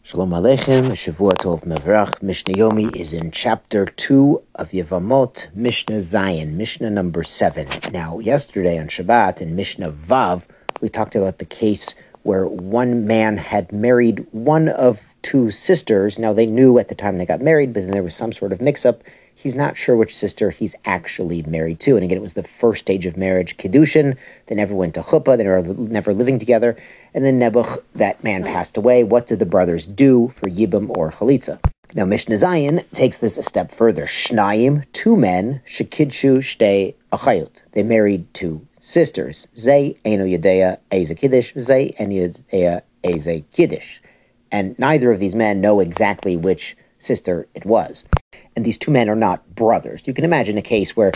Shalom Aleichem, Shavua Tov Mevrach. Mishnah Yomi is in chapter 2 of Yevamot, Mishnah Zayin, Mishnah number 7. Now, yesterday on Shabbat in Mishnah Vav, we talked about the case where one man had married one of two sisters. Now, they knew at the time they got married, but then there was some sort of mix-up. He's not sure which sister he's actually married to. And again, it was the first stage of marriage, Kiddushin. They never went to Chuppah. They were never living together. And then Nebuch, that man passed away. What did the brothers do for Yibam or Chalitza? Now, Mishnah Zayin takes this a step further. Shnayim, two men, shekidshu shtei achayot. They married two sisters. Zay eno yedea eze kiddush, zay eno yedea eze kiddush. And neither of these men know exactly which sister it was. And these two men are not brothers. You can imagine a case where,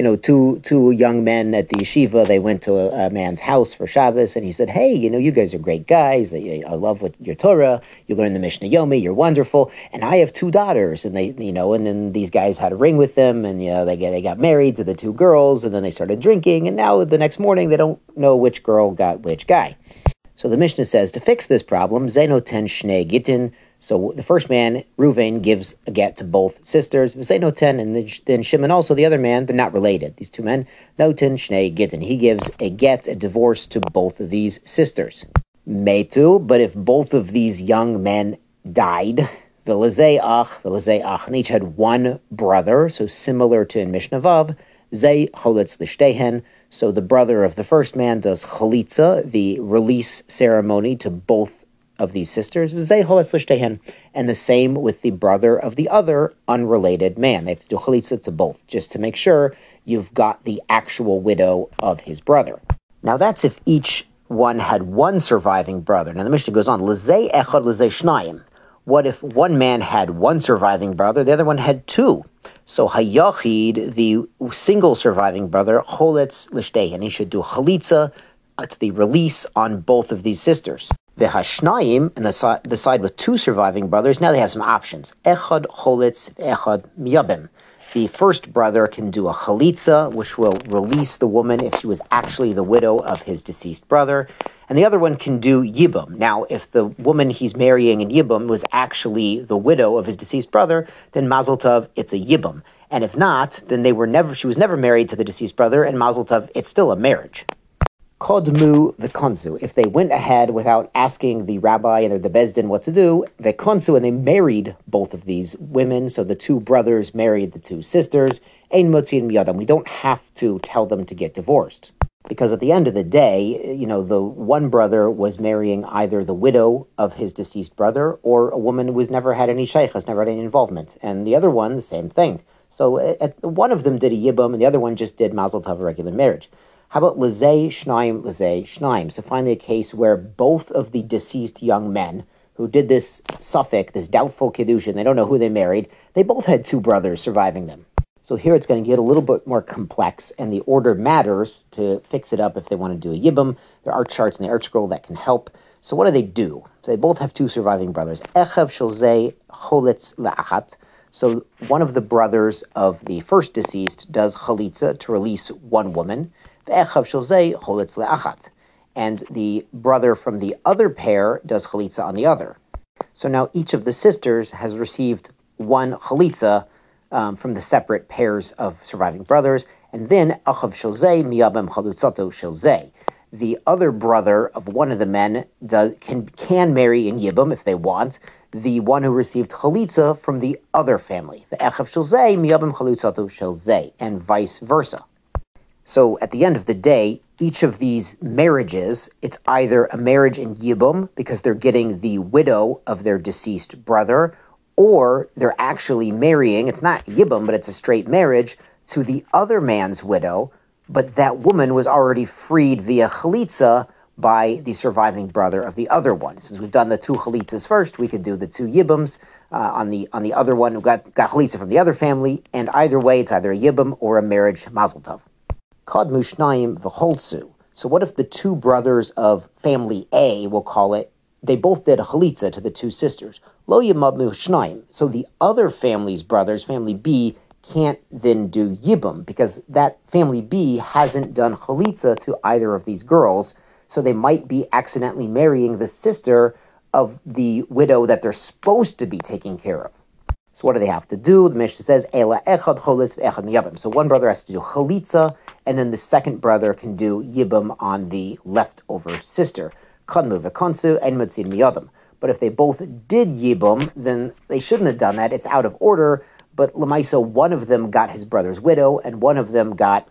two young men at the yeshiva, they went to a man's house for Shabbos, and he said, hey, you guys are great guys. I love your Torah. You learn the Mishnah Yomi. You're wonderful. And I have two daughters. And and then these guys had a ring with them, and, they got married to the two girls, and then they started drinking. And now the next morning, they don't know which girl got which guy. So the Mishnah says, to fix this problem, Zeno ten shnei gitin. So the first man, Reuven, gives a get to both sisters. Zeno ten, and then Shimon also, the other man, they're not related. These two men, Noten shnei gitin. He gives a get, a divorce to both of these sisters. Metu, but if both of these young men died, Velazei ach, and each had one brother, so similar to in Mishnah Vav, Zay cholitz lishtehen. So the brother of the first man does chalitza, the release ceremony to both of these sisters, and the same with the brother of the other unrelated man. They have to do chalitza to both, just to make sure you've got the actual widow of his brother. Now that's if each one had one surviving brother. Now the Mishnah goes on, l'zei echad l'zei shnayim. What if one man had one surviving brother, the other one had two? So hayachid, the single surviving brother, choletz l'shtei, and he should do chalitza to the release on both of these sisters. The Hashnayim, and the side with two surviving brothers, now they have some options. Echad cholitz, echad miyabim. The first brother can do a chalitza, which will release the woman if she was actually the widow of his deceased brother. And the other one can do yibum. Now, if the woman he's marrying in yibum was actually the widow of his deceased brother, then mazel tov, it's a yibum. And if not, then she was never married to the deceased brother, and mazel tov, it's still a marriage. Kodmu v'konsu. If they went ahead without asking the rabbi and the bezdin what to do, v'konsu, and they married both of these women, so the two brothers married the two sisters, ein motzin miyadam. We don't have to tell them to get divorced. Because at the end of the day, the one brother was marrying either the widow of his deceased brother or a woman who was never had any shaykhs, never had any involvement. And the other one, the same thing. So one of them did a yibum and the other one just did mazel tov, a regular marriage. How about lezei shnaim? So finally a case where both of the deceased young men who did this suffix, this doubtful kiddushin, they don't know who they married, they both had two brothers surviving them. So here it's going to get a little bit more complex, and the order matters to fix it up if they want to do a yibum. There are charts in the art scroll that can help. So what do? So they both have two surviving brothers. Echav shelzei cholitz la'achat. So one of the brothers of the first deceased does chalitza to release one woman. And the brother from the other pair does chalitza on the other. So now each of the sisters has received one chalitza from the separate pairs of surviving brothers, and then achav shelzei miyabem chalutzato shelzei. The other brother of one of the men can marry in yibum if they want the one who received chalitza from the other family. The achav shelzei miyabem chalutzato shelzei, and vice versa. So at the end of the day, each of these marriages, it's either a marriage in yibum, because they're getting the widow of their deceased brother, or they're actually marrying, it's not yibum, but it's a straight marriage, to the other man's widow, but that woman was already freed via chalitza by the surviving brother of the other one. Since we've done the two chalitzas first, we could do the two yibums on the other one who got chalitza from the other family, and either way, it's either a yibum or a marriage mazel tov. Kadmu shnayim v'cholsu. So what if the two brothers of family A, we'll call it, they both did a chalitza to the two sisters? Lo yimabmu shnayim. So the other family's brothers, family B, can't then do yibum, because that family B hasn't done chalitza to either of these girls, so they might be accidentally marrying the sister of the widow that they're supposed to be taking care of. So what do they have to do? The Mishnah says, Ela echad cholitz ve'echad miyabim. So one brother has to do chalitza, and then the second brother can do yibum on the leftover sister. Kanmu ve'konsu en mutzin miyadam. But if they both did yibum, then they shouldn't have done that. It's out of order. But Lamaisa, one of them got his brother's widow, and one of them got,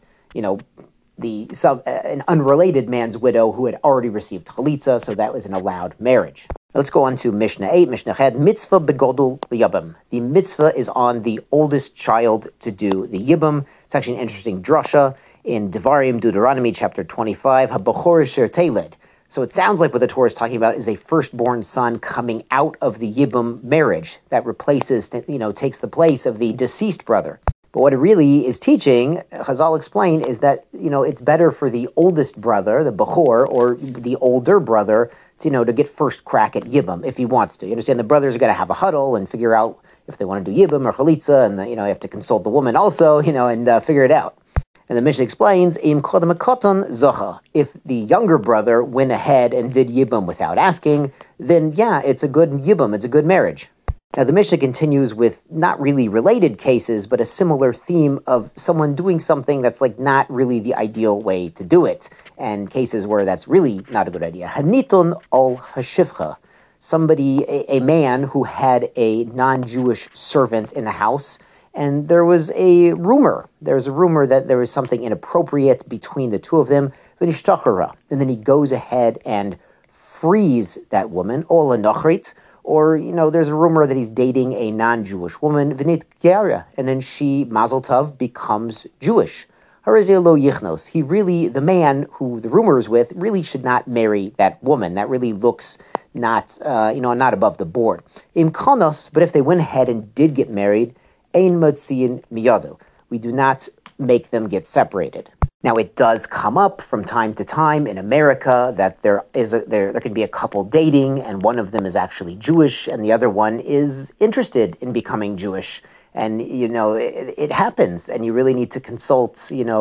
an unrelated man's widow who had already received chalitza, so that was an allowed marriage. Let's go on to Mishnah 8. Mishnah Ched, mitzvah begodol liyabim. The mitzvah is on the oldest child to do the yibum. It's actually an interesting drasha in Devarim, Deuteronomy chapter 25. Habachor asher teled. So it sounds like what the Torah is talking about is a firstborn son coming out of the yibum marriage that replaces, takes the place of the deceased brother. But what it really is teaching, Chazal explain, is that, it's better for the oldest brother, the Bechor, or the older brother, to get first crack at Yibum, if he wants to. You understand, the brothers are going to have a huddle and figure out if they want to do Yibum or Chalitza, and, you have to consult the woman also, and figure it out. And the Mishnah explains, Im kodem koton zocha. If the younger brother went ahead and did Yibum without asking, then yeah, it's a good Yibum, it's a good marriage. Now, the Mishnah continues with not really related cases, but a similar theme of someone doing something that's not really the ideal way to do it, and cases where that's really not a good idea. Haniton ol hashivcha. Somebody, a man who had a non-Jewish servant in the house, and there was a rumor. There was a rumor that there was something inappropriate between the two of them. And then he goes ahead and frees that woman, ola nochrit. Or, there's a rumor that he's dating a non-Jewish woman, Vinit Gyara, and then she, Mazel Tov, becomes Jewish. Harizelo Yichnos. He really, the man who the rumor is with, really should not marry that woman. That really looks not above the board. Im Konos, but if they went ahead and did get married, Ein Motziin Miyado. We do not make them get separated. Now, it does come up from time to time in America that there can be a couple dating, and one of them is actually Jewish, and the other one is interested in becoming Jewish. And, it happens, and you really need to consult,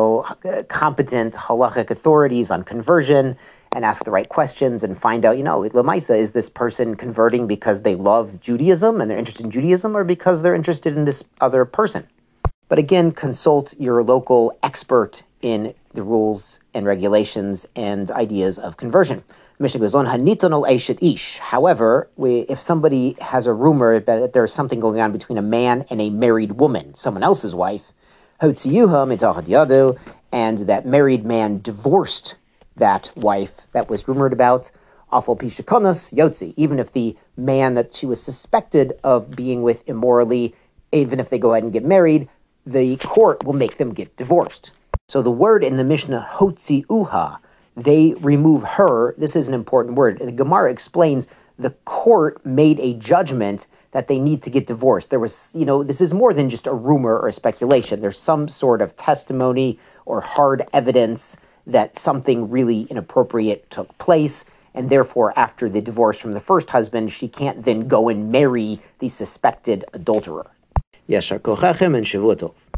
competent halachic authorities on conversion and ask the right questions and find out, Lamaisa, is this person converting because they love Judaism and they're interested in Judaism, or because they're interested in this other person? But again, consult your local expert in the rules and regulations and ideas of conversion. The Mishnah goes on, Haniton ol eshet ish. However, if somebody has a rumor that there's something going on between a man and a married woman, someone else's wife, hotziyuha mitachat yado, and that married man divorced that wife that was rumored about, afal pishakonos yotzi, even if the man that she was suspected of being with immorally, even if they go ahead and get married, the court will make them get divorced. So the word in the Mishnah, hotzi uha, they remove her. This is an important word. The Gemara explains the court made a judgment that they need to get divorced. There was, this is more than just a rumor or a speculation. There's some sort of testimony or hard evidence that something really inappropriate took place, and therefore, after the divorce from the first husband, she can't then go and marry the suspected adulterer. Yashar kochachem and Shavua Tov.